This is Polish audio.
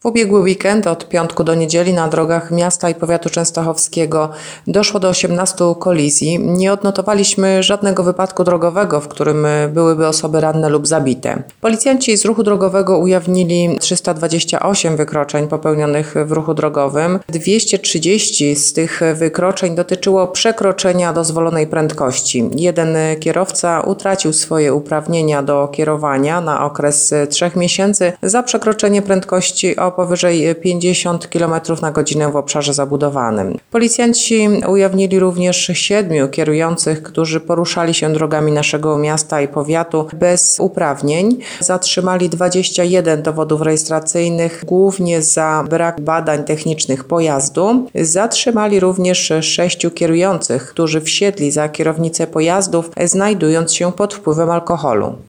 W ubiegły weekend od piątku do niedzieli na drogach miasta i powiatu częstochowskiego doszło do 18 kolizji. Nie odnotowaliśmy żadnego wypadku drogowego, w którym byłyby osoby ranne lub zabite. Policjanci z ruchu drogowego ujawnili 328 wykroczeń popełnionych w ruchu drogowym. 230 z tych wykroczeń dotyczyło przekroczenia dozwolonej prędkości. Jeden kierowca utracił swoje uprawnienia do kierowania na okres 3 miesięcy za przekroczenie prędkości o powyżej 50 km na godzinę w obszarze zabudowanym. Policjanci ujawnili również 7 kierujących, którzy poruszali się drogami naszego miasta i powiatu bez uprawnień. Zatrzymali 21 dowodów rejestracyjnych, głównie za brak badań technicznych pojazdu. Zatrzymali również 6 kierujących, którzy wsiedli za kierownicę pojazdów, znajdując się pod wpływem alkoholu.